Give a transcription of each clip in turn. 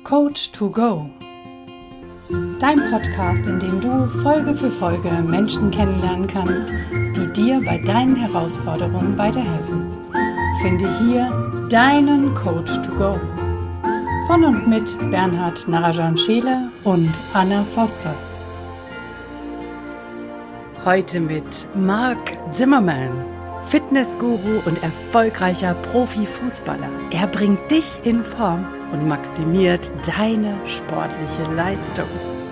Coach to Go. Dein Podcast, in dem du Folge für Folge Menschen kennenlernen kannst, die dir bei deinen Herausforderungen weiterhelfen. Finde hier deinen Coach to Go. Von und mit Bernhard Narajan-Scheele und Anna Fosters. Heute mit Marc Zimmerman, Fitnessguru und erfolgreicher Profifußballer. Er bringt dich in Form und maximiert deine sportliche Leistung.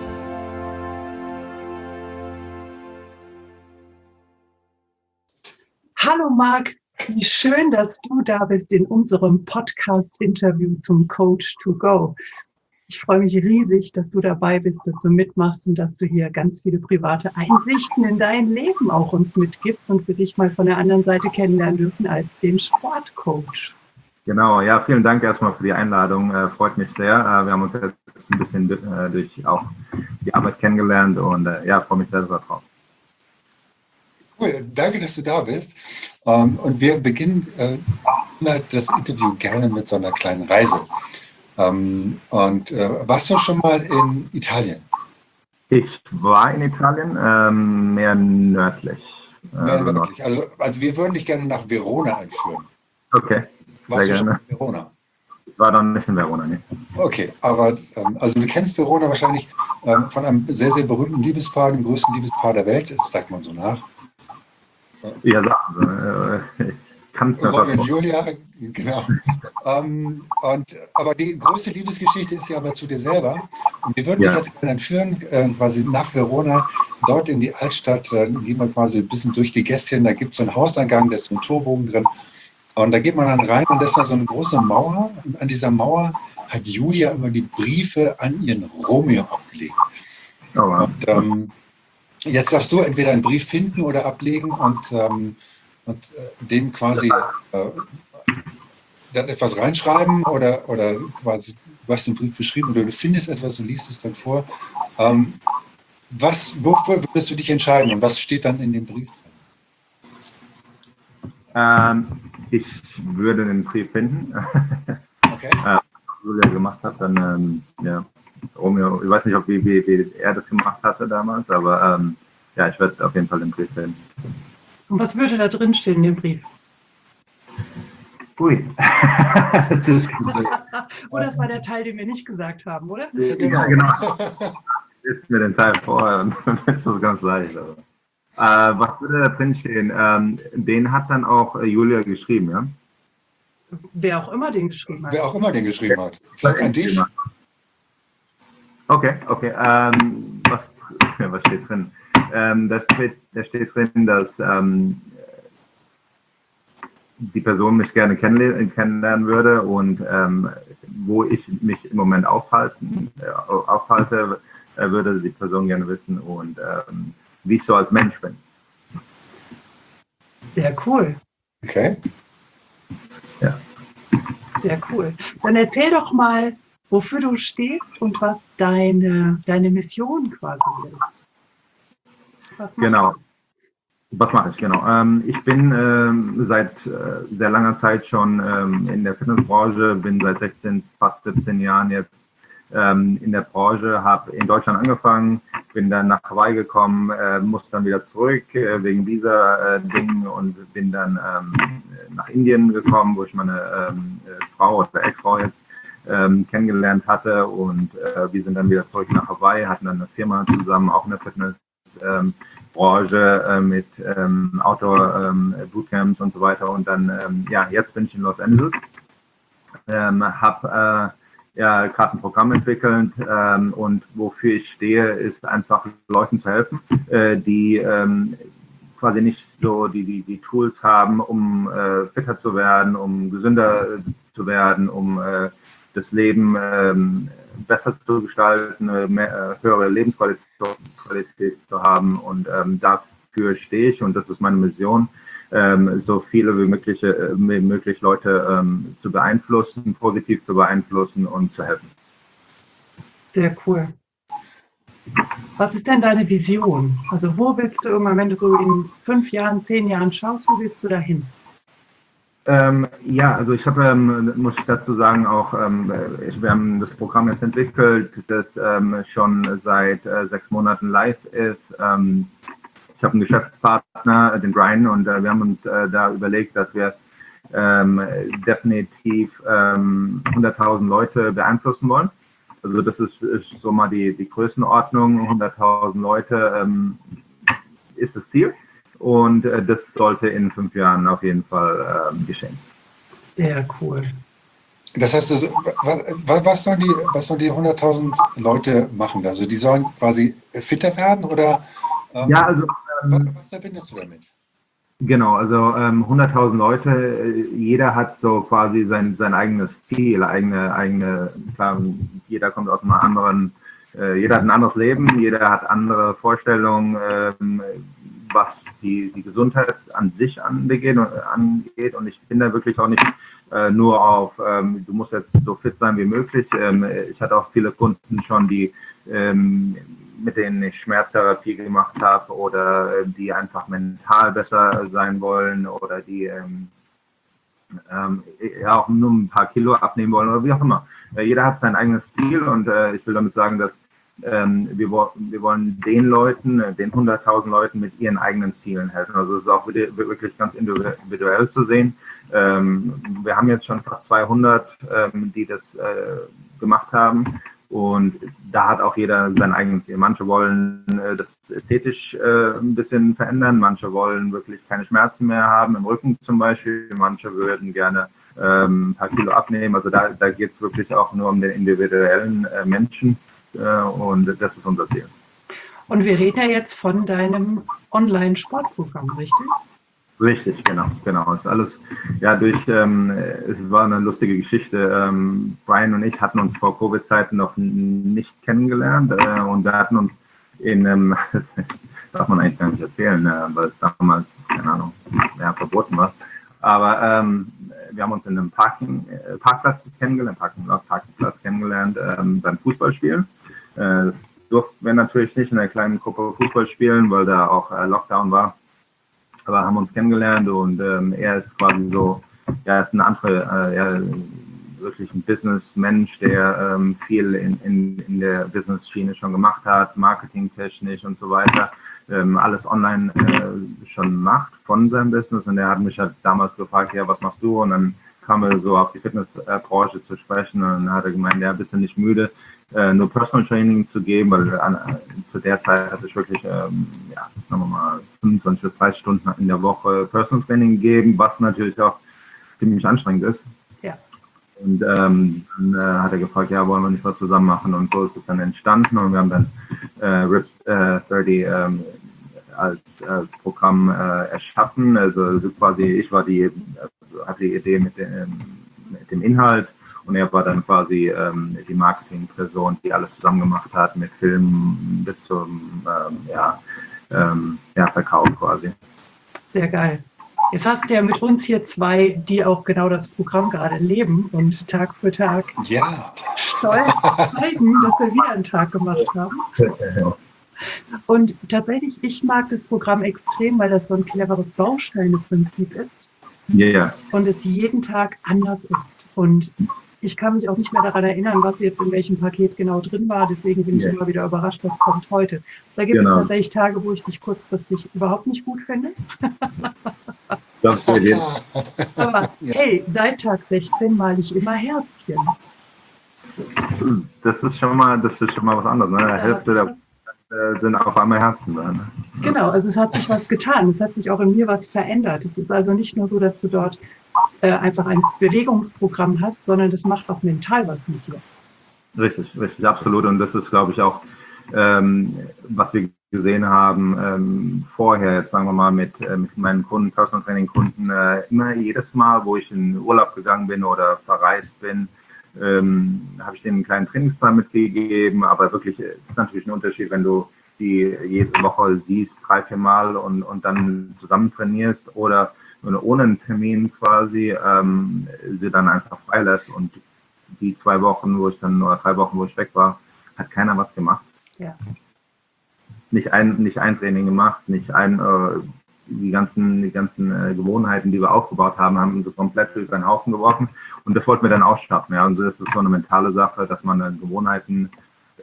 Hallo Marc, wie schön, dass du da bist in unserem Podcast-Interview zum Coach to Go. Ich freue mich riesig, dass du dabei bist, dass du mitmachst und dass du hier ganz viele private Einsichten in dein Leben auch uns mitgibst und wir dich mal von der anderen Seite kennenlernen dürfen als den Sportcoach. Genau, ja, vielen Dank erstmal für die Einladung. Freut mich sehr. Wir haben uns jetzt ein bisschen durch auch die Arbeit kennengelernt und ja, freue mich sehr drauf. Cool, danke, dass du da bist. Und wir beginnen das Interview gerne mit so einer kleinen Reise. Warst du schon mal in Italien? Ich war in Italien, mehr nördlich. Mehr nördlich. Also wir würden dich gerne nach Verona einführen. Okay, Warst sehr du gerne. schon in Verona? Ich war noch nicht in Verona, ne? Okay, aber also du kennst Verona wahrscheinlich von einem sehr, sehr berühmten Liebespaar, dem größten Liebespaar der Welt, das sagt man so nach. Ja, sagen Sie. Ich kann es mir Romeo und vorstellen. Julia, genau. Aber die größte Liebesgeschichte ist ja aber zu dir selber. Und wir würden dich jetzt gerne entführen, quasi nach Verona, dort in die Altstadt. Dann gehen wir quasi ein bisschen durch die Gässchen. Da gibt es so einen Hauseingang, da ist so ein Torbogen drin. Und da geht man dann rein und da ist da so eine große Mauer. Und an dieser Mauer hat Julia immer die Briefe an ihren Romeo abgelegt. Oh, wow. Und jetzt darfst du entweder einen Brief finden oder ablegen und dem quasi dann etwas reinschreiben oder quasi, du hast den Brief beschrieben oder du findest etwas und liest es dann vor. Wofür würdest du dich entscheiden und was steht dann in dem Brief drin? Ich würde den Brief finden. Okay. Was Julia gemacht hat, dann, ja, Romeo, ich weiß nicht, wie er das gemacht hatte damals, aber ja, ich werde auf jeden Fall den Brief finden. Und was würde da drin stehen in dem Brief? Ui. Oder das war der Teil, den wir nicht gesagt haben, oder? Ja, genau. Ist mir den Teil vorher und dann ist das ganz leicht. Was würde da drin stehen? Den hat dann auch Julia geschrieben, ja? Wer auch immer den geschrieben hat. Wer auch immer den geschrieben hat. Vielleicht an dich. Okay. Was steht drin? Da steht drin, dass die Person mich gerne kennenlernen würde und wo ich mich im Moment aufhalte, würde die Person gerne wissen und wie ich so als Mensch bin. Sehr cool. Okay. Ja. Sehr cool. Dann erzähl doch mal, wofür du stehst und was deine Mission quasi ist. Was machst Genau. du? Was mache ich? Genau. Ich bin seit sehr langer Zeit schon in der Fitnessbranche, bin seit fast 17 Jahren jetzt in der Branche, habe in Deutschland angefangen, bin dann nach Hawaii gekommen, musste dann wieder zurück wegen dieser Dingen und bin dann nach Indien gekommen, wo ich meine Frau oder Ex-Frau jetzt kennengelernt hatte und wir sind dann wieder zurück nach Hawaii, hatten dann eine Firma zusammen, auch in der Fitnessbranche mit Outdoor-Bootcamps und so weiter und dann, ja, jetzt bin ich in Los Angeles, habe gerade ein Programm entwickelt und wofür ich stehe, ist einfach Leuten zu helfen, die quasi nicht so die Tools haben, um fitter zu werden, um gesünder zu werden, um das Leben besser zu gestalten, höhere Lebensqualität zu haben und dafür stehe ich und das ist meine Mission, so viele wie möglich Leute zu beeinflussen, positiv zu beeinflussen und zu helfen. Sehr cool. Was ist denn deine Vision? Also wo willst du irgendwann, wenn du so in 5 Jahren, 10 Jahren schaust, wo willst du da hin? Ja, also ich habe, muss ich dazu sagen, auch, wir haben das Programm jetzt entwickelt, das schon seit 6 Monaten live ist. Ich habe einen Geschäftspartner, den Brian, und wir haben uns da überlegt, dass wir definitiv 100.000 Leute beeinflussen wollen. Also das ist so mal die Größenordnung. 100.000 Leute ist das Ziel. Und das sollte in 5 Jahren auf jeden Fall geschehen. Sehr cool. Das heißt, also, was sollen die 100.000 Leute machen? Also die sollen quasi fitter werden oder Ja, also was verbindest du damit? genau, also 100.000 Leute, jeder hat so quasi sein eigenes Ziel, klar, jeder kommt aus einem anderen, jeder hat ein anderes Leben, jeder hat andere Vorstellungen, was die Gesundheit an sich angeht, und ich bin da wirklich auch nicht nur auf, du musst jetzt so fit sein wie möglich. Ich hatte auch viele Kunden schon, die mit denen ich Schmerztherapie gemacht habe oder die einfach mental besser sein wollen oder die ja auch nur ein paar Kilo abnehmen wollen oder wie auch immer. Jeder hat sein eigenes Ziel, und ich will damit sagen, dass wir wollen den Leuten, den 100.000 Leuten mit ihren eigenen Zielen helfen. Also es ist auch wirklich ganz individuell zu sehen. Wir haben jetzt schon fast 200, die das gemacht haben. Und da hat auch jeder sein eigenes Ziel. Manche wollen das ästhetisch ein bisschen verändern, manche wollen wirklich keine Schmerzen mehr haben, im Rücken zum Beispiel, manche würden gerne ein paar Kilo abnehmen. Also da geht es wirklich auch nur um den individuellen Menschen, und das ist unser Ziel. Und wir reden ja jetzt von deinem Online-Sportprogramm, richtig? Richtig, genau. Es ist alles, ja, es war eine lustige Geschichte. Brian und ich hatten uns vor Covid-Zeiten noch nicht kennengelernt, und wir hatten uns in einem, das darf man eigentlich gar nicht erzählen, weil es damals, keine Ahnung, verboten war. Aber wir haben uns in einem Parkplatz kennengelernt, beim Fußballspielen. Das durften wir natürlich nicht in einer kleinen Gruppe Fußball spielen, weil da auch Lockdown war. Aber haben uns kennengelernt, und er ist quasi so, ja, ist ein anderer, wirklich ein Businessmensch, der viel in der Business-Schiene schon gemacht hat, marketingtechnisch und so weiter, alles online schon macht von seinem Business. Und er hat mich halt damals gefragt, ja, was machst du? Und dann kamen wir so auf die Fitnessbranche zu sprechen, und dann hat er gemeint, ja, bist du nicht müde, nur Personal Training zu geben, weil zu der Zeit hatte ich wirklich, sagen wir mal, 25 bis 30 Stunden in der Woche Personal Training gegeben, was natürlich auch ziemlich anstrengend ist. Ja. Und dann hat er gefragt, ja, wollen wir nicht was zusammen machen, und so ist es dann entstanden, und wir haben dann RIP 30 als Programm erschaffen. Also quasi, hatte die Idee mit dem Inhalt, und er war dann quasi die Marketingperson, die alles zusammen gemacht hat, mit Filmen bis zum Verkauf quasi. Sehr geil. Jetzt hast du ja mit uns hier 2, die auch genau das Programm gerade leben und Tag für Tag stolz zeigen, dass wir wieder einen Tag gemacht haben. Und tatsächlich, ich mag das Programm extrem, weil das so ein cleveres Bausteineprinzip ist. Yeah. Und es jeden Tag anders ist. Und ich kann mich auch nicht mehr daran erinnern, was jetzt in welchem Paket genau drin war. Deswegen bin ich immer wieder überrascht, was kommt heute. Da gibt es tatsächlich Tage, wo ich dich kurzfristig überhaupt nicht gut finde. Aber hey, seit Tag 16 male ich immer Herzchen. Das ist schon mal was anderes. Ne? Hälfte der sind auf einmal Herzen da. Ne? Genau, also es hat sich was getan. Es hat sich auch in mir was verändert. Es ist also nicht nur so, dass du dort einfach ein Bewegungsprogramm hast, sondern das macht auch mental was mit dir. Richtig, absolut. Und das ist, glaube ich, auch, was wir gesehen haben vorher, jetzt sagen wir mal mit meinen Kunden, Personal Training Kunden, immer jedes Mal, wo ich in Urlaub gegangen bin oder verreist bin, habe ich denen einen kleinen Trainingsplan mitgegeben, aber wirklich ist natürlich ein Unterschied, wenn du die jede Woche siehst, 3-4 Mal und dann zusammen trainierst, oder ohne einen Termin quasi sie dann einfach freilässt, und die 2 Wochen, oder 3 Wochen, wo ich weg war, hat keiner was gemacht. Ja. Nicht ein Training gemacht, nicht ein die ganzen Gewohnheiten, die wir aufgebaut haben, haben wir komplett über den Haufen geworfen. Und das wollten wir dann ausschaffen. Ja. Und das ist so eine mentale Sache, dass man dann Gewohnheiten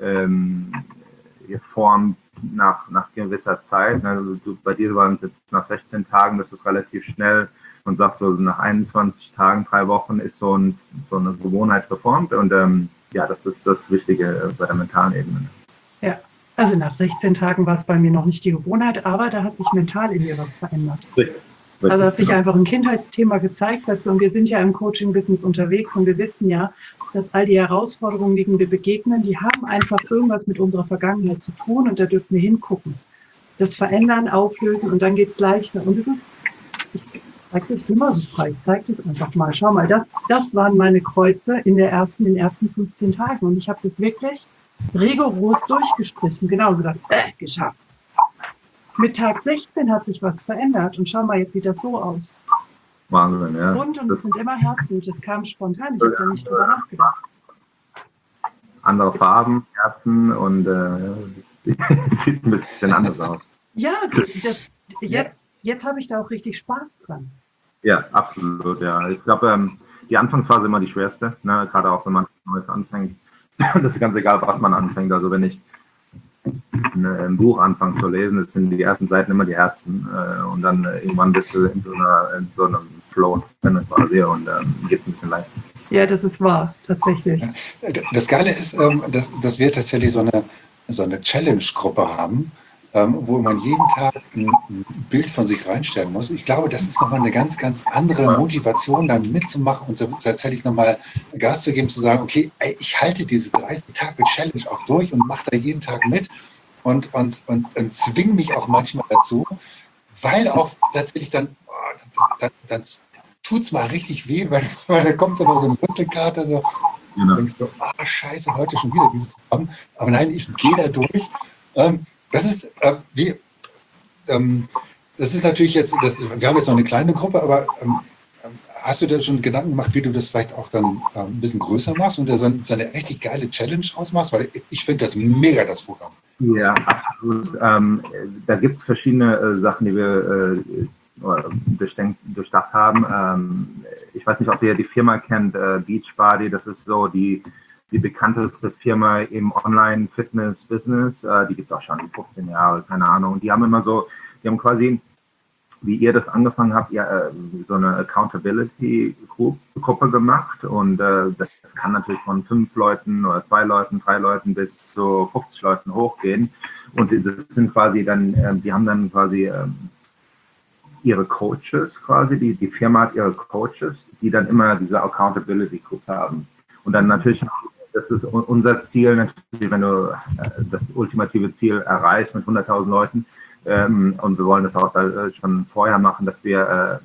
formt nach gewisser Zeit. Also bei dir waren es jetzt nach 16 Tagen, das ist relativ schnell. Man sagt so, nach 21 Tagen, 3 Wochen ist so eine Gewohnheit geformt. Und das ist das Wichtige bei der mentalen Ebene. Ja, also nach 16 Tagen war es bei mir noch nicht die Gewohnheit, aber da hat sich mental in mir was verändert. Richtig. Also hat sich einfach ein Kindheitsthema gezeigt, weißt du, und wir sind ja im Coaching-Business unterwegs und wir wissen ja, dass all die Herausforderungen, denen wir begegnen, die haben einfach irgendwas mit unserer Vergangenheit zu tun und da dürfen wir hingucken. Das verändern, auflösen und dann geht es leichter. Und es ist, ich zeige das immer so frei, ich zeige das einfach mal. Schau mal, das waren meine Kreuze in den ersten 15 Tagen und ich habe das wirklich rigoros durchgestrichen, genau gesagt, geschafft. Mit Tag 16 hat sich was verändert und schau mal, jetzt sieht das so aus. Wahnsinn, ja. Und es sind immer Herzen, das kam spontan, ich habe da nicht drüber nachgedacht. Andere Farben, Herzen und sieht ein bisschen anders aus. Ja, jetzt habe ich da auch richtig Spaß dran. Ja, absolut, ja. Ich glaube, die Anfangsphase ist immer die schwerste, ne? Gerade auch wenn man Neues anfängt. Das ist ganz egal, was man anfängt. Also wenn ich ein Buch anfange zu lesen, das sind die ersten Seiten immer die Herzen und dann irgendwann bist du in so einem Flow quasi und geht es ein bisschen leichter. Ja, das ist wahr, tatsächlich. Das Geile ist, dass wir tatsächlich so eine Challenge-Gruppe haben, wo man jeden Tag ein Bild von sich reinstellen muss. Ich glaube, das ist nochmal eine ganz, ganz andere Motivation, dann mitzumachen und tatsächlich nochmal Gas zu geben, zu sagen, okay, ich halte diese 30-Tage-Challenge auch durch und mache da jeden Tag mit und zwinge mich auch manchmal dazu, weil auch tatsächlich dann tut es mal richtig weh, weil da kommt immer so ein Muskelkater, so, Genau. denkst du, scheiße, heute schon wieder dieses Programm. Aber nein, ich gehe da durch. Das ist natürlich jetzt, wir haben jetzt noch eine kleine Gruppe, aber hast du da schon Gedanken gemacht, wie du das vielleicht auch dann ein bisschen größer machst und da so eine richtig geile Challenge ausmachst? Weil ich finde das mega, das Programm. Ja, absolut. Da gibt es verschiedene Sachen, die wir durchdacht haben. Ich weiß nicht, ob ihr die Firma kennt, Beachbody, das ist so die bekannteste Firma im Online-Fitness-Business. Die gibt es auch schon 15 Jahre, keine Ahnung. Die haben quasi, wie ihr das angefangen habt, so eine Accountability-Gruppe gemacht. Und das kann natürlich von 5 Leuten oder 2 Leuten, 3 Leuten bis zu 50 Leuten hochgehen. Und das sind quasi dann, die haben dann quasi ihre Coaches quasi, die Firma hat ihre Coaches, die dann immer diese Accountability-Gruppe haben. Und dann natürlich, das ist unser Ziel, natürlich, wenn du das ultimative Ziel erreichst mit 100.000 Leuten, und wir wollen das auch schon vorher machen, dass wir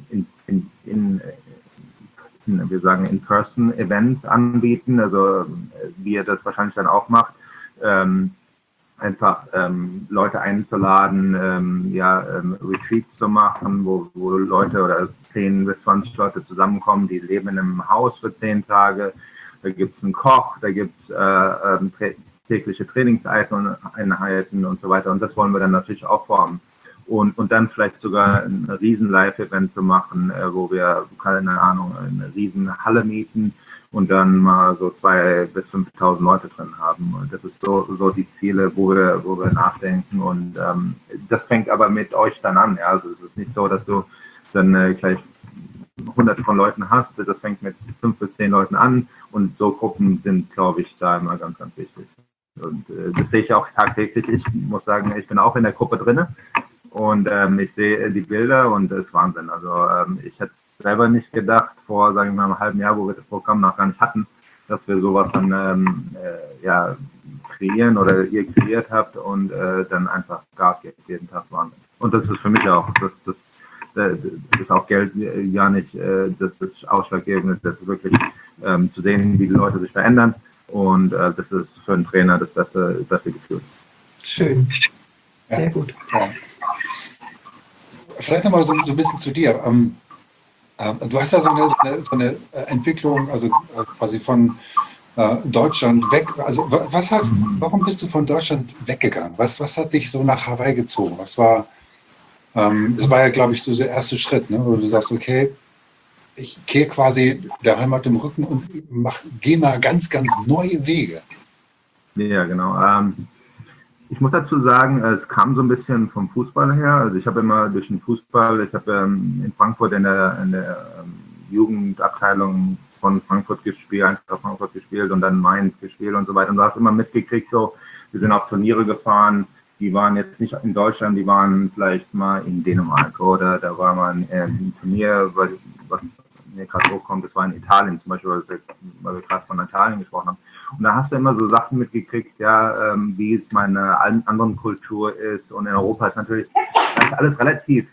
wir sagen In-Person-Events anbieten, also wie ihr das wahrscheinlich dann auch macht, einfach Leute einzuladen, Retreats zu machen, wo Leute oder 10 bis 20 Leute zusammenkommen, die leben in einem Haus für 10 Tage. Da gibt es einen Koch, da gibt es tägliche Trainingseinheiten und so weiter. Und das wollen wir dann natürlich auch formen. Und dann vielleicht sogar ein riesen Live-Event zu machen, wo wir, keine Ahnung, eine riesen Halle mieten und dann mal so 2.000 bis 5.000 Leute drin haben. Und das ist so die Ziele, wo wir nachdenken. Und das fängt aber mit euch dann an. Ja? Also es ist nicht so, dass du dann gleich Hunderte von Leuten hast. Das fängt mit 5 bis 10 Leuten an. Und so Gruppen sind, glaube ich, da immer ganz, ganz wichtig. Und das sehe ich auch tagtäglich. Ich muss sagen, ich bin auch in der Gruppe drin. Und ich sehe die Bilder und das ist Wahnsinn. Also ich hätte selber nicht gedacht, vor, sagen wir mal, einem halben Jahr, wo wir das Programm noch gar nicht hatten, dass wir sowas dann kreieren oder ihr kreiert habt und dann einfach Gas gibt jeden Tag. Wahnsinn. Und das ist für mich auch, das ist auch Geld ja nicht das Ausschlaggebende, das ist wirklich zu sehen, wie die Leute sich verändern. Und das ist für einen Trainer das beste Gefühl. Schön. Sehr gut. Ja. Vielleicht nochmal so ein bisschen zu dir. Du hast ja so eine Entwicklung, also quasi von Deutschland weg. Also warum bist du von Deutschland weggegangen? Was hat dich so nach Hawaii gezogen? Was war Das war ja, glaube ich, so der erste Schritt, ne? Wo du sagst, okay, ich kehre quasi der Heimat im Rücken und gehe mal ganz, ganz neue Wege. Ja, genau. Ich muss dazu sagen, es kam so ein bisschen vom Fußball her. Also ich habe immer durch den Fußball, ich habe in Frankfurt in der Jugendabteilung von Frankfurt gespielt, Eintracht Frankfurt gespielt und dann Mainz gespielt und so weiter. Und du hast immer mitgekriegt, so, wir sind auf Turniere gefahren, die waren jetzt nicht in Deutschland, die waren vielleicht mal in Dänemark oder da war man ein Turnier, was mir gerade hochkommt, das war in Italien zum Beispiel, weil wir gerade von Italien gesprochen haben. Und da hast du immer so Sachen mitgekriegt, ja, wie es meine anderen Kultur ist. Und in Europa ist natürlich das ist alles relativ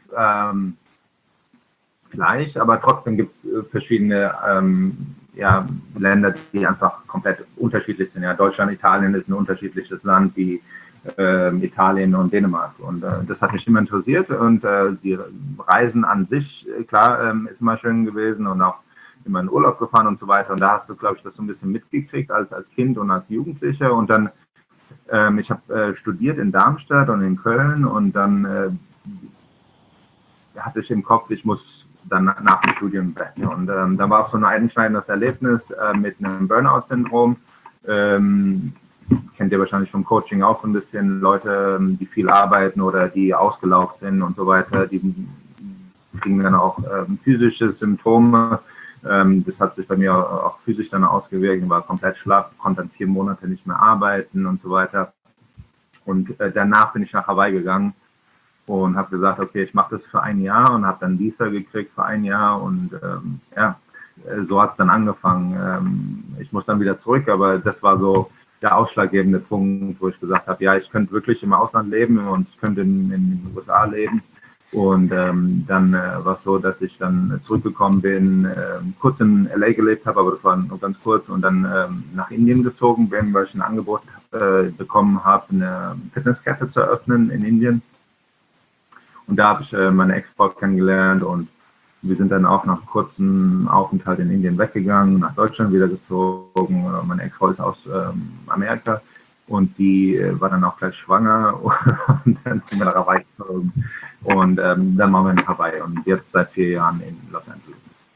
gleich, aber trotzdem gibt es verschiedene ja, Länder, die einfach komplett unterschiedlich sind. Ja, Deutschland, Italien ist ein unterschiedliches Land wie Italien und Dänemark. Und das hat mich immer interessiert. Und die Reisen an sich, klar, ist immer schön gewesen und auch immer in Urlaub gefahren und so weiter. Und da hast du, glaube ich, das so ein bisschen mitgekriegt als Kind und als Jugendlicher. Und dann, ich habe studiert in Darmstadt und in Köln und dann hatte ich im Kopf, ich muss dann nach dem Studium weg. Und da war auch so ein einschneidendes Erlebnis mit einem Burnout-Syndrom. Kennt ihr wahrscheinlich vom Coaching auch so ein bisschen, Leute, die viel arbeiten oder die ausgelaugt sind und so weiter, die kriegen dann auch physische Symptome. Das hat sich bei mir auch physisch dann ausgewirkt, ich war komplett schlapp, konnte dann 4 Monate nicht mehr arbeiten und so weiter. Und danach bin ich nach Hawaii gegangen und habe gesagt, okay, ich mache das für 1 Jahr und habe dann Visa gekriegt für 1 Jahr und ja, so hat es dann angefangen. Ich muss dann wieder zurück, aber das war so der ausschlaggebende Punkt, wo ich gesagt habe, ja, ich könnte wirklich im Ausland leben und ich könnte in den USA leben. Und dann war es so, dass ich dann zurückgekommen bin, kurz in LA gelebt habe, aber das war nur ganz kurz und dann nach Indien gezogen bin, weil ich ein Angebot bekommen habe, eine Fitnesskette zu eröffnen in Indien. Und da habe ich meine Ex-Frau kennengelernt und wir sind dann auch nach kurzem Aufenthalt in Indien weggegangen, nach Deutschland wieder gezogen. Meine Ex-Frau ist aus Amerika und die war dann auch gleich schwanger und dann sind wir nach Hawaii gezogen. Und dann waren wir in Hawaii und jetzt seit 4 Jahren in Los Angeles.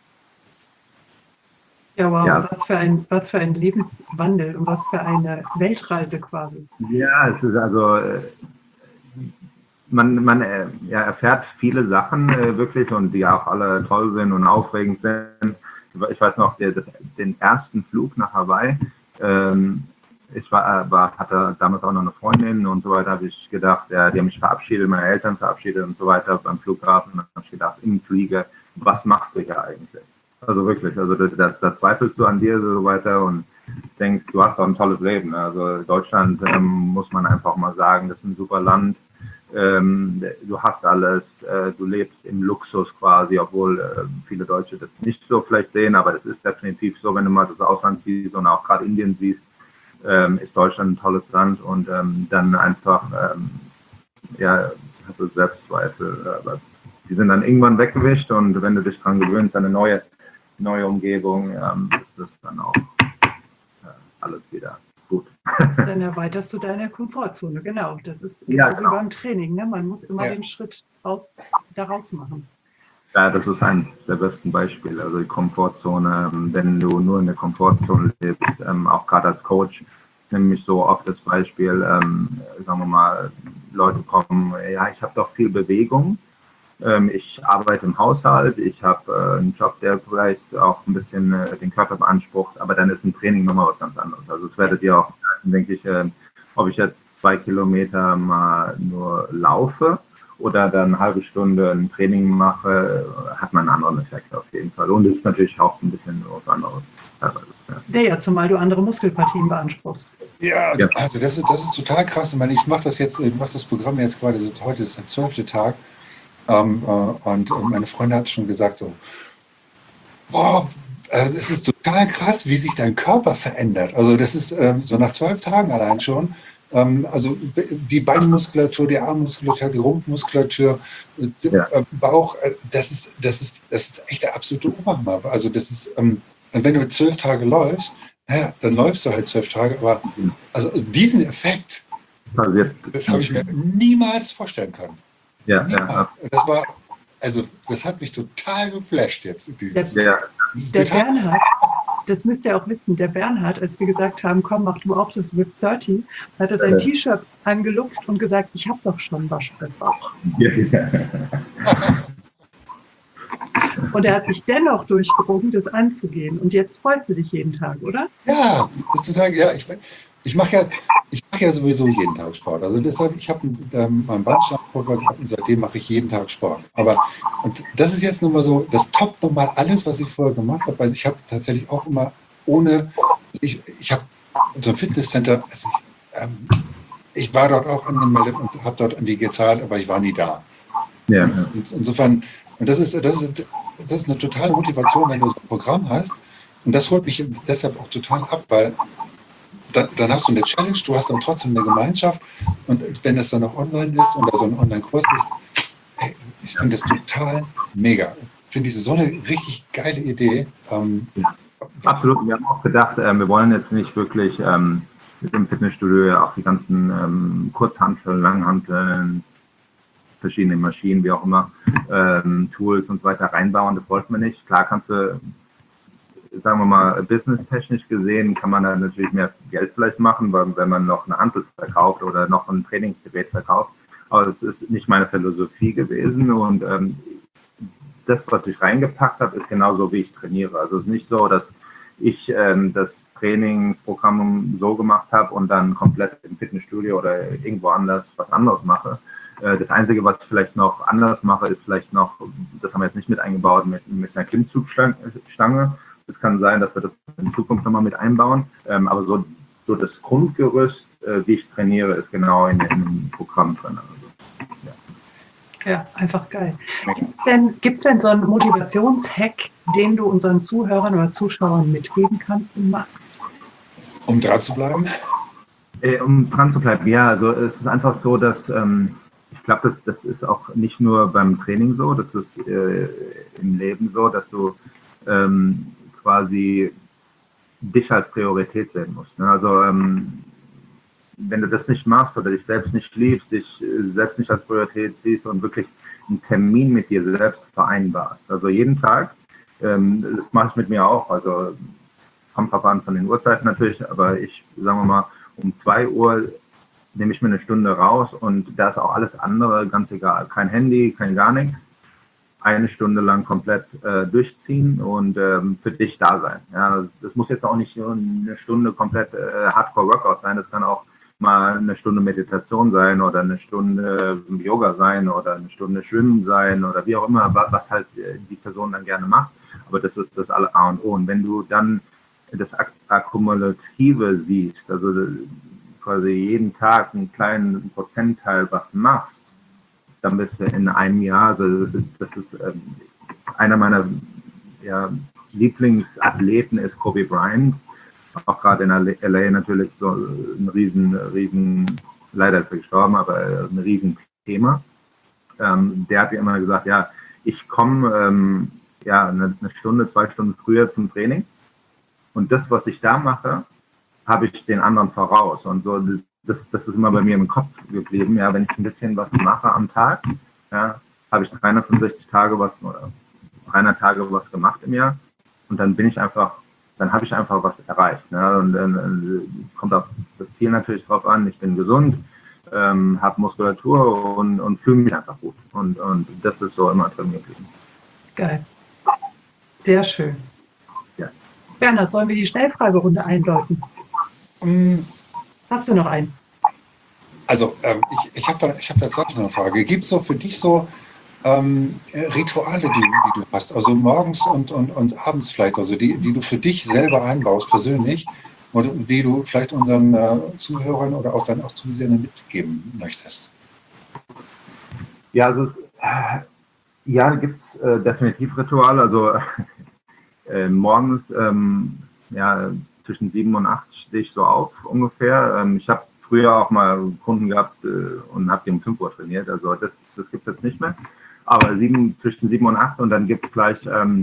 Ja, wow, ja. Was für ein Lebenswandel und was für eine Weltreise quasi. Ja, es ist also, man erfährt viele Sachen wirklich und die auch alle toll sind und aufregend sind. Ich weiß noch, den ersten Flug nach Hawaii, ich hatte damals auch noch eine Freundin und so weiter, habe ich gedacht, ja, die haben mich verabschiedet, meine Eltern verabschiedet und so weiter beim Flughafen. Und dann habe ich gedacht, im Flieger, was machst du hier eigentlich? Also wirklich, also da zweifelst du an dir so weiter und denkst, du hast doch ein tolles Leben. Also Deutschland muss man einfach mal sagen, das ist ein super Land. Du hast alles, du lebst im Luxus quasi, obwohl viele Deutsche das nicht so vielleicht sehen, aber das ist definitiv so, wenn du mal das Ausland siehst und auch gerade Indien siehst, ist Deutschland ein tolles Land und dann einfach, ja, hast du Selbstzweifel, aber die sind dann irgendwann weggewischt und wenn du dich dran gewöhnst, eine neue Umgebung, ist das dann auch alles wieder gut. Dann erweiterst du deine Komfortzone, genau. Das ist ja, genau. Beim Training, ne? Man muss immer den Schritt daraus machen. Ja, das ist eines der besten Beispiele, also die Komfortzone. Wenn du nur in der Komfortzone lebst, auch gerade als Coach, nämlich so oft das Beispiel, sagen wir mal, Leute kommen, ja, ich habe doch viel Bewegung, ich arbeite im Haushalt, ich habe einen Job, der vielleicht auch ein bisschen den Körper beansprucht, aber dann ist ein Training nochmal was ganz anderes. Also es werdet ihr auch, denke ich, ob ich jetzt 2 Kilometer mal nur laufe oder dann eine halbe Stunde ein Training mache, hat man einen anderen Effekt auf jeden Fall. Und es ist natürlich auch ein bisschen was anderes. Ja, zumal du andere Muskelpartien beanspruchst. Ja, also das ist total krass. Ich meine, ich mache das Programm jetzt gerade, heute ist der 12. Tag. Und meine Freundin hat schon gesagt so, boah, es ist total krass, wie sich dein Körper verändert. Also das ist so nach 12 Tagen allein schon. Also die Beinmuskulatur, die Armmuskulatur, die Rumpfmuskulatur, Bauch, das ist echt der absolute Oberhammer. Also das ist, wenn du 12 Tage läufst, ja, dann läufst du halt 12 Tage, aber also diesen Effekt, das habe ich mir niemals vorstellen können. Ja, ja. Das hat mich total geflasht jetzt. Der Bernhard, das müsst ihr auch wissen, der Bernhard, als wir gesagt haben, komm, mach du auch das Whip 30, hat er sein T-Shirt angelupft und gesagt, ich habe doch schon Waschbrettbauch. Ja, ja. Und er hat sich dennoch durchgerungen, das anzugehen. Und jetzt freust du dich jeden Tag, oder? Ja, das ist total, ja, ich mache ja sowieso jeden Tag Sport. Also deshalb, ich habe meinen Bandscheibenvorfall gehabt und seitdem mache ich jeden Tag Sport. Und das ist jetzt nochmal so, das toppt nochmal alles, was ich vorher gemacht habe, weil ich habe tatsächlich auch immer ich habe so ein Fitnesscenter, ich war dort auch angemeldet und habe dort an die gezahlt, aber ich war nie da. Ja. Und insofern, und das ist eine totale Motivation, wenn du so ein Programm hast. Und das holt mich deshalb auch total ab, weil dann hast du eine Challenge, du hast dann trotzdem eine Gemeinschaft. Und wenn das dann auch online ist und da so ein Online-Kurs ist, ich finde das total mega. Finde ich so eine richtig geile Idee. Absolut. Wir haben auch gedacht, wir wollen jetzt nicht wirklich mit dem Fitnessstudio auch die ganzen Kurzhanteln, Langhanteln, verschiedene Maschinen, wie auch immer, Tools und so weiter reinbauen. Das wollten wir nicht. Klar kannst du, sagen wir mal, businesstechnisch gesehen, kann man da natürlich mehr Geld vielleicht machen, wenn man noch eine Hantel verkauft oder noch ein Trainingsgerät verkauft. Aber das ist nicht meine Philosophie gewesen und das, was ich reingepackt habe, ist genauso, wie ich trainiere. Also es ist nicht so, dass ich das Trainingsprogramm so gemacht habe und dann komplett im Fitnessstudio oder irgendwo anders was anderes mache. Das Einzige, was ich vielleicht noch anders mache, ist vielleicht noch, das haben wir jetzt nicht mit eingebaut, mit einer Klimmzugstange. Es kann sein, dass wir das in Zukunft nochmal mit einbauen. Aber so das Grundgerüst, wie ich trainiere, ist genau in dem Programm drin. Also, ja, einfach geil. Gibt's denn so einen Motivationshack, den du unseren Zuhörern oder Zuschauern mitgeben kannst und magst? Um dran zu bleiben? Um dran zu bleiben, ja. Also es ist einfach so, dass ich glaube, das ist auch nicht nur beim Training so, das ist im Leben so, dass du quasi dich als Priorität sehen musst. Ne? Also wenn du das nicht machst oder dich selbst nicht liebst, dich selbst nicht als Priorität siehst und wirklich einen Termin mit dir selbst vereinbarst. Also jeden Tag, das mache ich mit mir auch, also kommt drauf an von den Uhrzeiten natürlich, aber ich, sagen wir mal, um 2 Uhr nehme ich mir eine Stunde raus und da ist auch alles andere ganz egal. Kein Handy, kein gar nichts. 1 Stunde lang komplett durchziehen und für dich da sein. Ja, das muss jetzt auch nicht nur eine Stunde komplett Hardcore-Workout sein, das kann auch mal eine Stunde Meditation sein oder eine Stunde Yoga sein oder eine Stunde Schwimmen sein oder wie auch immer, was halt die Person dann gerne macht. Aber das ist das A und O. Und wenn du dann das Akkumulative siehst, also quasi jeden Tag einen kleinen Prozentteil was machst, dann bist du in einem Jahr, also das ist einer meiner Lieblingsathleten ist Kobe Bryant, auch gerade in LA natürlich so ein riesen, leider ist er gestorben, aber ein riesen Thema. Der hat mir immer gesagt, ja, ich komme eine Stunde, 2 Stunden früher zum Training und das, was ich da mache, habe ich den anderen voraus und so. Das ist immer bei mir im Kopf geblieben. Ja, wenn ich ein bisschen was mache am Tag, ja, habe ich 365 Tage oder 300 Tage was gemacht im Jahr und dann habe ich einfach was erreicht. Ne? Und dann kommt auch das Ziel natürlich drauf an, ich bin gesund, habe Muskulatur und fühle mich einfach gut. Und das ist so immer drin geblieben. Geil. Sehr schön. Ja. Bernhard, sollen wir die Schnellfragerunde einläuten? Hast du noch einen? Also ich habe tatsächlich noch eine Frage. Gibt es so für dich so Rituale, die du hast, also morgens und abends vielleicht, also die du für dich selber einbaust, persönlich, und die du vielleicht unseren Zuhörern oder auch dann auch Zusehern mitgeben möchtest? Ja, also gibt es definitiv Rituale. Also morgens zwischen 7 und 8 stehe ich so auf ungefähr. Ich habe früher auch mal Kunden gehabt und habe die um 5 Uhr trainiert. Also das gibt es jetzt nicht mehr. Aber zwischen 7 und 8 und dann gibt es gleich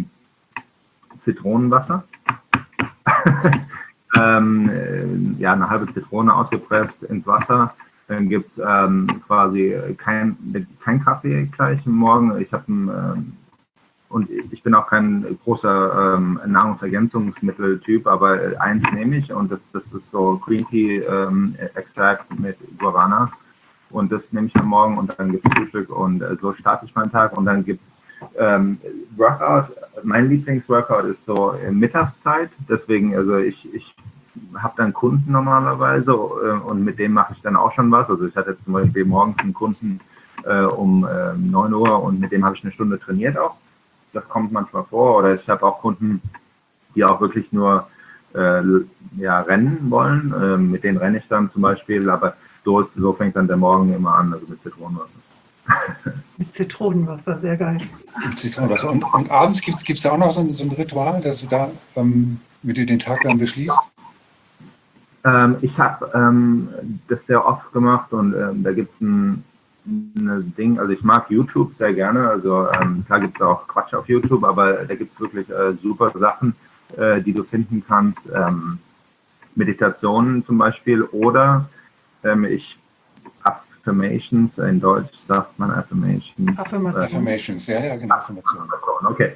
Zitronenwasser. Eine halbe Zitrone ausgepresst ins Wasser. Dann gibt es quasi kein Kaffee gleich morgen. Und ich bin auch kein großer Nahrungsergänzungsmitteltyp, aber eins nehme ich und das ist so Green Tea Extract mit Guarana und das nehme ich am Morgen und dann gibt es Frühstück und so starte ich meinen Tag und dann gibt es Workout. Mein Lieblingsworkout ist so Mittagszeit, deswegen, also ich habe dann Kunden normalerweise und mit dem mache ich dann auch schon was. Also ich hatte jetzt zum Beispiel morgens einen Kunden um 9 Uhr und mit dem habe ich eine Stunde trainiert auch. Das kommt manchmal vor. Oder ich habe auch Kunden, die auch wirklich nur rennen wollen. Mit denen renne ich dann zum Beispiel. Aber so fängt dann der Morgen immer an, also mit Zitronenwasser. Mit Zitronenwasser, sehr geil. Mit Zitronenwasser. Und abends gibt es da auch noch so ein Ritual, dass du da mit dir den Tag dann beschließt? Ich habe das sehr oft gemacht und da gibt es ein Ding, also ich mag YouTube sehr gerne, also klar gibt es auch Quatsch auf YouTube, aber da gibt es wirklich super Sachen, die du finden kannst, Meditationen zum Beispiel oder Affirmations, in Deutsch sagt man Affirmations. Affirmations, ja, genau, Affirmationen. Okay,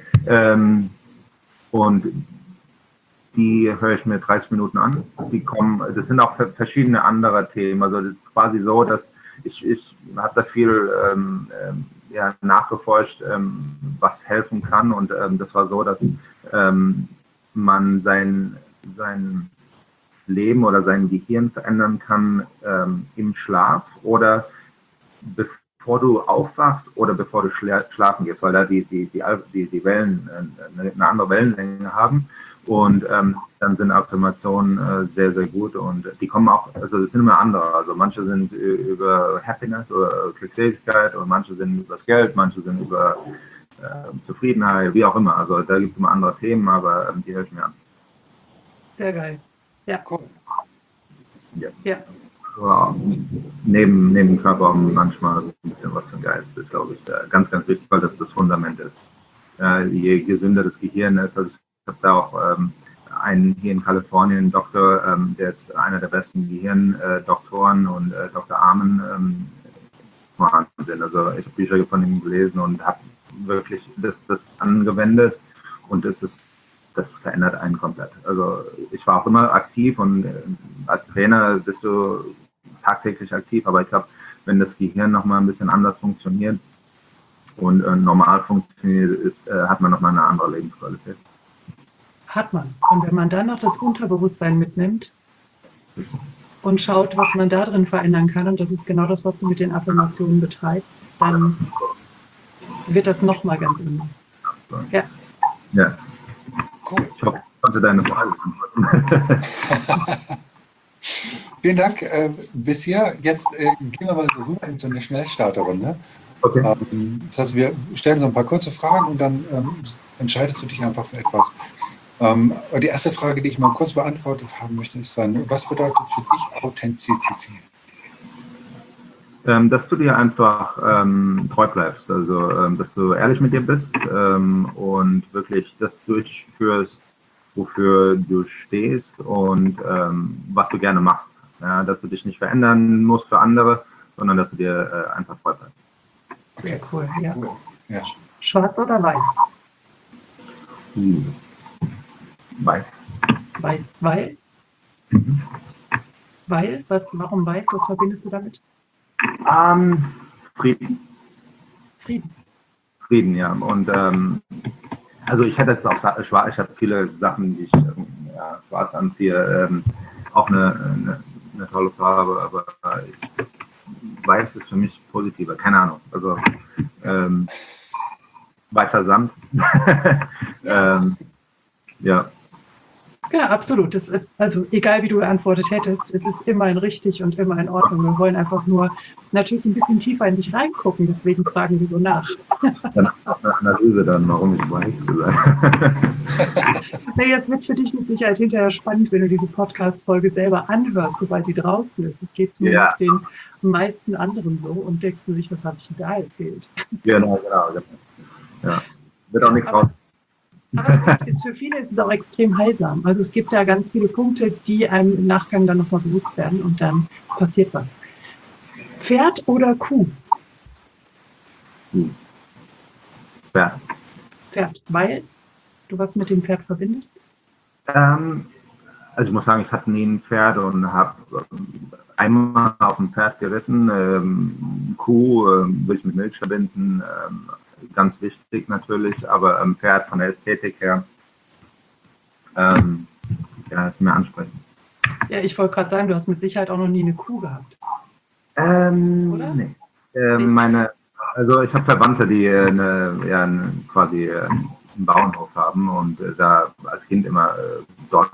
und die höre ich mir 30 Minuten an. Das sind auch verschiedene andere Themen. Also das ist quasi so, dass ich habe da viel nachgeforscht, was helfen kann. Und das war so, dass man sein Leben oder sein Gehirn verändern kann im Schlaf oder bevor du aufwachst oder bevor du schlafen gehst, weil da die Wellen eine andere Wellenlänge haben. Und dann sind Affirmationen sehr, sehr gut und die kommen auch, also das sind immer andere. Also manche sind über Happiness oder Glückseligkeit und manche sind über das Geld, manche sind über Zufriedenheit, wie auch immer. Also da gibt es immer andere Themen, aber die höre ich mir an. Sehr geil. Ja. Cool. Ja. So, neben Körper manchmal ein bisschen was für den Geist. Das ist, glaube ich, ganz, ganz wichtig, weil das Fundament ist. Je gesünder das Gehirn ist, also ich habe da auch einen hier in Kalifornien, einen Doktor, der ist einer der besten Gehirndoktoren und Dr. Amen. Wahnsinn. Also ich habe Bücher von ihm gelesen und habe wirklich das angewendet und das verändert einen komplett. Also ich war auch immer aktiv und als Trainer bist du tagtäglich aktiv, aber ich glaube, wenn das Gehirn nochmal ein bisschen anders funktioniert und normal funktioniert, hat man nochmal eine andere Lebensqualität. Hat man. Und wenn man dann noch das Unterbewusstsein mitnimmt und schaut, was man da drin verändern kann, und das ist genau das, was du mit den Affirmationen betreibst, dann wird das nochmal ganz anders. Ja. Ja. Cool. Ich hoffe, ich konnte deine Frage beantworten. Vielen Dank bisher. Jetzt gehen wir mal so rüber in so eine Schnellstarterrunde. Okay. Das heißt, wir stellen so ein paar kurze Fragen und dann entscheidest du dich einfach für etwas. Die erste Frage, die ich mal kurz beantwortet haben möchte, ist dann, was bedeutet für dich Authentizität? Dass du dir einfach treu bleibst, also dass du ehrlich mit dir bist und wirklich das durchführst, wofür du stehst und was du gerne machst. Ja, dass du dich nicht verändern musst für andere, sondern dass du dir einfach treu bleibst. Okay, cool. Ja. Cool. Ja. Schwarz oder weiß? Weiß. Weiß. Weil? Weil? Warum weiß? Was verbindest du damit? Frieden. Frieden, ja. Und also ich hätte jetzt auch schwarz, ich habe viele Sachen, die ich schwarz anziehe, auch eine tolle Farbe, aber weiß ist für mich positiver, keine Ahnung. Also weißer Sand. Ja. Ja, absolut. Also egal wie du geantwortet hättest, es ist immer ein richtig und immer in Ordnung. Wir wollen einfach nur natürlich ein bisschen tiefer in dich reingucken, deswegen fragen wir so nach. Dann Analyse dann, warum ich weiß gesagt. Na, jetzt wird für dich mit Sicherheit hinterher spannend, wenn du diese Podcast-Folge selber anhörst, sobald die draußen ist. Das geht zumindest den meisten anderen so und denken sich, was habe ich denn da erzählt? Genau. Ja. Wird auch nichts raus. Aber für viele ist es auch extrem heilsam. Also es gibt da ganz viele Punkte, die einem im Nachgang dann nochmal bewusst werden und dann passiert was. Pferd oder Kuh? Ja. Pferd, weil du was mit dem Pferd verbindest? Also ich muss sagen, ich hatte nie ein Pferd und habe einmal auf dem Pferd geritten. Kuh will ich mit Milch verbinden, ganz wichtig natürlich, aber Pferd von der Ästhetik her, ja, ist mir ansprechend. Ja, ich wollte gerade sagen, du hast mit Sicherheit auch noch nie eine Kuh gehabt. Oder? Nee. Also ich habe Verwandte, die quasi einen Bauernhof haben und da als Kind immer dort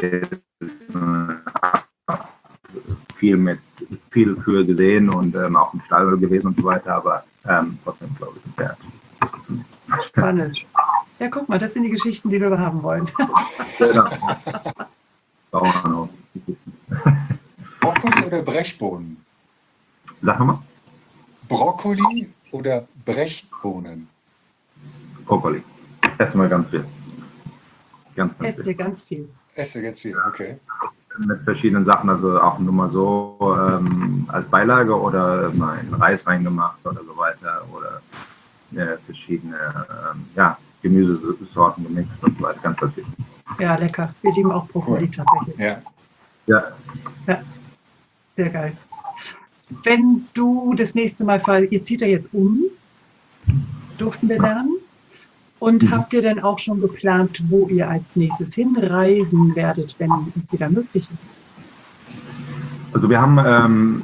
viel Kühe gesehen und auch im Stall gewesen und so weiter, aber trotzdem glaube ich ein Pferd. Spannend. Ja, guck mal, das sind die Geschichten, die wir haben wollen. Genau. Bauernhof. Brokkoli oder Brechbohnen? Sag nochmal. Brokkoli oder Brechbohnen? Brokkoli. Essen wir ganz viel. Ganz Esst viel. ihr ganz viel. Esse ganz viel, okay. Mit verschiedenen Sachen, also auch nur mal so als Beilage oder mal in Reis reingemacht oder so weiter oder verschiedene Gemüsesorten gemixt und so weiter, ganz verschieden. Ja, lecker. Wir lieben auch Brokkoli Cool. tatsächlich. Ja. Ja, sehr geil. Wenn du das nächste Mal, ihr zieht ja jetzt um, durften wir lernen. Und habt ihr denn auch schon geplant, wo ihr als nächstes hinreisen werdet, wenn es wieder möglich ist? Also wir haben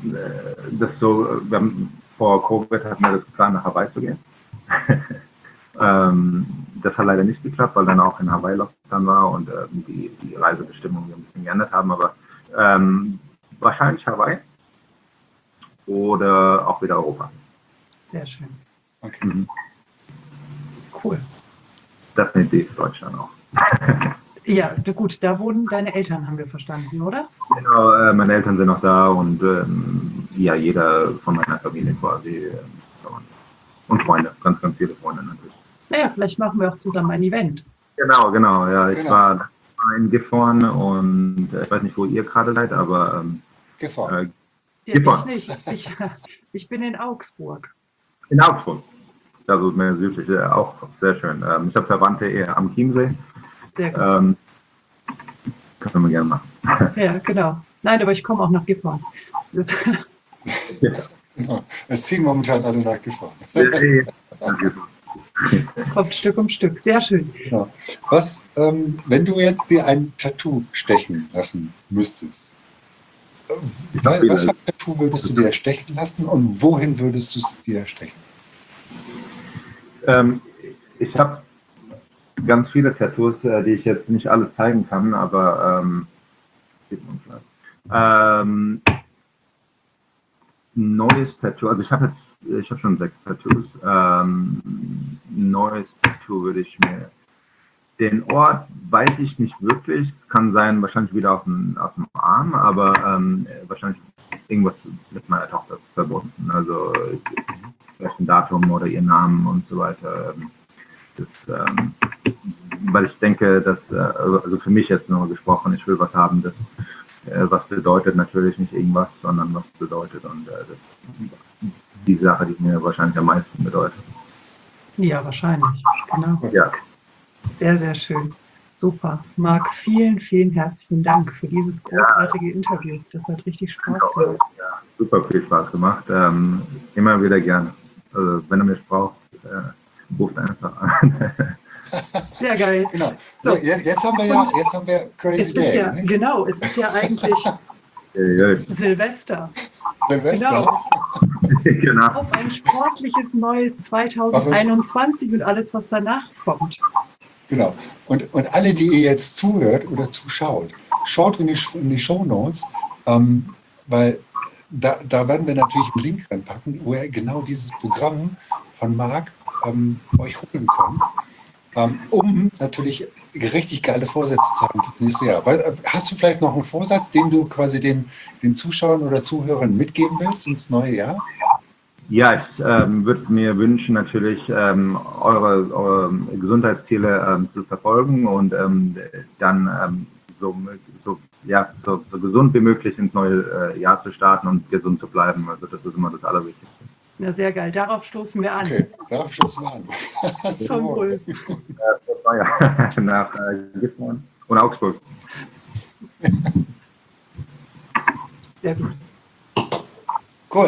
vor Covid hatten wir das geplant, nach Hawaii zu gehen. Das hat leider nicht geklappt, weil dann auch in Hawaii Lockdown war und die Reisebestimmungen ein bisschen geändert haben, aber wahrscheinlich Hawaii oder auch wieder Europa. Sehr schön. Okay. Mhm. Cool. Definitiv Deutschland auch. Ja, gut, da wohnen deine Eltern, haben wir verstanden, oder? Genau, meine Eltern sind noch da und jeder von meiner Familie quasi und Freunde, ganz, ganz viele Freunde natürlich. Naja, vielleicht machen wir auch zusammen ein Event. Genau, ja, ich Genau. war in Gifhorn und ich weiß nicht, wo ihr gerade seid, aber Gefahren. Ja, ich nicht. Ich bin in Augsburg. in Augsburg. Also mehr südlich, auch sehr schön. Ich habe Verwandte eher am Chiemsee. Sehr gut. Können wir gerne machen. Ja, genau. Nein, aber ich komme auch nach Gifhorn. Das, Genau. Es ziehen momentan alle nach Gefahren. kommt Stück um Stück. Sehr schön. Genau. Was, wenn du jetzt dir ein Tattoo stechen lassen müsstest, was für ein Tattoo würdest du dir stechen lassen und wohin würdest du es dir stechen? Ich habe ganz viele Tattoos, die ich jetzt nicht alle zeigen kann, aber neues Tattoo, also ich habe schon 6 Tattoos. Neues Tattoo würde ich mir, den Ort weiß ich nicht wirklich, kann sein wahrscheinlich wieder auf dem Arm, aber wahrscheinlich irgendwas mit meiner Tochter verbunden, also vielleicht ein Datum oder ihr Namen und so weiter. Weil ich denke, dass, also für mich jetzt nur gesprochen, ich will was haben, das was bedeutet natürlich nicht irgendwas, sondern was bedeutet und das ist die Sache, die mir wahrscheinlich am meisten bedeutet. Ja, wahrscheinlich. Genau. Ja. Sehr, sehr schön. Super. Marc, vielen, vielen herzlichen Dank für dieses großartige Interview. Das hat richtig Spaß gemacht. Ja, super viel Spaß gemacht. Immer wieder gerne. Also, wenn du mich brauchst, ruft einfach an. Sehr geil. Genau. So, jetzt haben wir Crazy Day. Ja, ne? Genau, es ist ja eigentlich Silvester. Silvester. Genau. Auf ein sportliches neues 2021 und alles, was danach kommt. Genau. Und alle, die ihr jetzt zuhört oder zuschaut, schaut in die Shownotes, weil da werden wir natürlich einen Link reinpacken, wo ihr genau dieses Programm von Marc euch holen könnt, um natürlich richtig geile Vorsätze zu haben für das nächste Jahr. Hast du vielleicht noch einen Vorsatz, den du quasi den Zuschauern oder Zuhörern mitgeben willst ins neue Jahr? Ja, ich würde mir wünschen, natürlich eure Gesundheitsziele zu verfolgen und dann so so gesund wie möglich ins neue Jahr zu starten und gesund zu bleiben. Also das ist immer das Allerwichtigste. Na, sehr geil. Darauf stoßen wir an. Okay, darauf stoßen wir an. Zum Wohl. Das war ja nach Gifhorn und Augsburg. Sehr gut. Cool.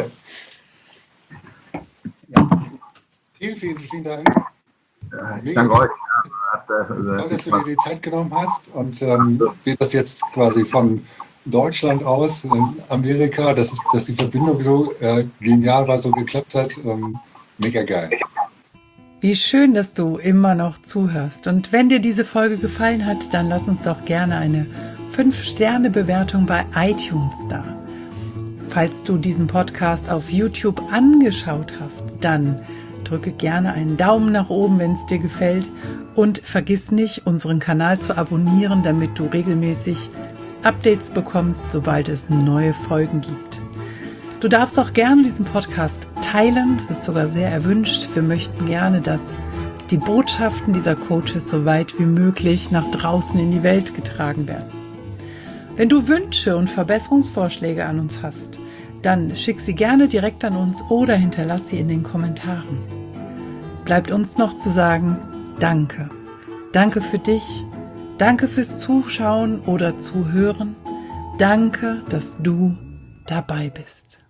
Ja. Vielen Dank. Ich danke euch. Toll, dass du dir die Zeit genommen hast und wir das jetzt quasi von Deutschland aus in Amerika, dass die Verbindung so genial war, so geklappt hat. Mega geil. Wie schön, dass du immer noch zuhörst. Und wenn dir diese Folge gefallen hat, dann lass uns doch gerne eine 5-Sterne-Bewertung bei iTunes da. Falls du diesen Podcast auf YouTube angeschaut hast, dann drücke gerne einen Daumen nach oben, wenn es dir gefällt. Und vergiss nicht, unseren Kanal zu abonnieren, damit du regelmäßig Updates bekommst, sobald es neue Folgen gibt. Du darfst auch gerne diesen Podcast teilen, das ist sogar sehr erwünscht. Wir möchten gerne, dass die Botschaften dieser Coaches so weit wie möglich nach draußen in die Welt getragen werden. Wenn du Wünsche und Verbesserungsvorschläge an uns hast, dann schick sie gerne direkt an uns oder hinterlass sie in den Kommentaren. Bleibt uns noch zu sagen, danke. Danke für dich. Danke fürs Zuschauen oder Zuhören. Danke, dass du dabei bist.